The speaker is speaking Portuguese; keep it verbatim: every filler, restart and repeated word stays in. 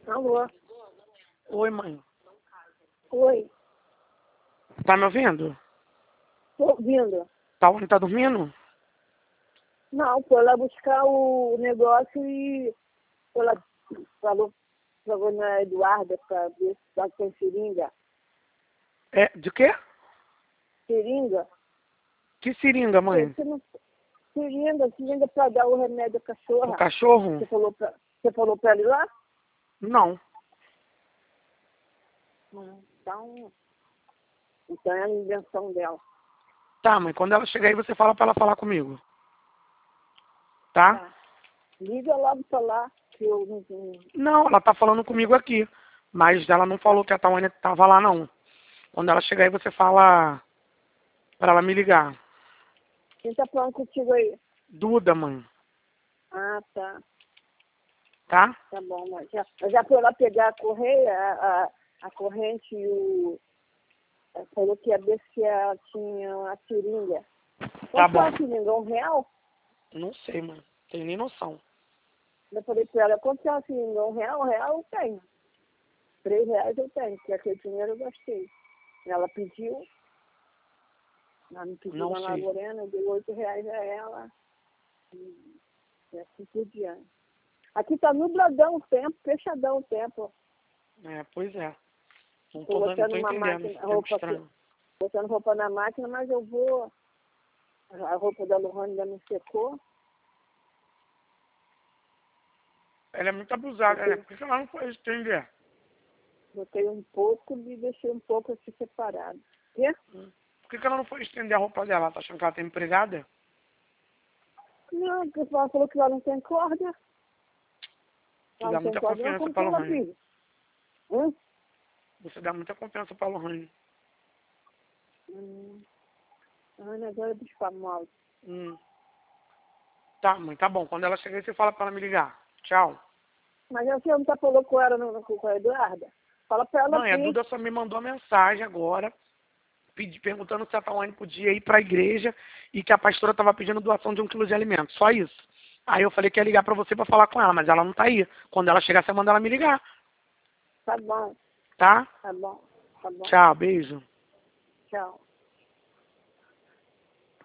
Alô? Oi, mãe. Oi. Tá me ouvindo? Tô ouvindo. Tá onde tá dormindo? Não, foi lá buscar o negócio e ela falou, falou na Eduarda pra ver se tá com seringa. É, de quê? Seringa? Que seringa, mãe? Você não... Seringa, seringa pra dar o remédio à O cachorra. cachorro? Você falou pra, você falou pra ela ir lá? Não. Então, então é a invenção dela. Tá, mãe, quando ela chegar aí, você fala pra ela falar comigo. Tá? Tá. Liga logo pra lá, que eu não tenho. Não, ela tá falando comigo aqui. Mas ela não falou que a Tawane tava lá, não. Quando ela chegar aí, você fala pra ela me ligar. Quem tá falando contigo aí? Duda, mãe. Ah, tá. Tá? Tá bom, mas já, mas já foi lá pegar a correia, a, a, a corrente e o. Ela falou que ia ver se ela tinha a seringa. Tá Quanto é bom. a seringa? Um real? Não sei, mãe. Tenho nem noção. Eu falei pra ela, quanto é a seringa? Um real? Um real eu tenho. Três reais eu tenho, porque aquele dinheiro eu gastei. Ela pediu, ela me pediu Não lá na sei. Lorena, eu dei oito reais a ela. E e assim por diante. Aqui tá nubladão o tempo, fechadão o tempo. É, pois é. Não Tô tô, dando, não botando tô uma entendendo máquina, esse tempo roupa aqui, estranho. botando roupa na máquina, mas eu vou. A roupa da Lohane ainda não secou. Ela é muito abusada, né? Botei, Por que ela não foi estender? botei um pouco e deixei um pouco aqui separado. Quê? Por que que ela não foi estender a roupa dela? Ela tá achando que ela tem empregada? Não, porque ela falou que lá não tem corda. Você Lá dá não tem muita corda, não, confiança como que pra ela Lohane. vive? Hum? Você dá muita confiança pra Lohane. Hum. Ana, agora é dos famosos. Hum. Tá, mãe, tá bom. Quando ela chegar aí, você fala pra ela me ligar. Tchau. Mas a senhora não tá falou com ela, no, no, com a Eduarda? Fala pra ela Mãe, a vir. Duda só me mandou uma mensagem agora, pedi, perguntando se a Tawane podia ir pra igreja e que a pastora tava pedindo doação de um quilo de alimento. Só isso. Aí eu falei que ia ligar pra você pra falar com ela, mas ela não tá aí. Quando ela chegar, você manda ela me ligar. Tá bom, Tá? tá bom, tá bom. Tchau, beijo. Tchau.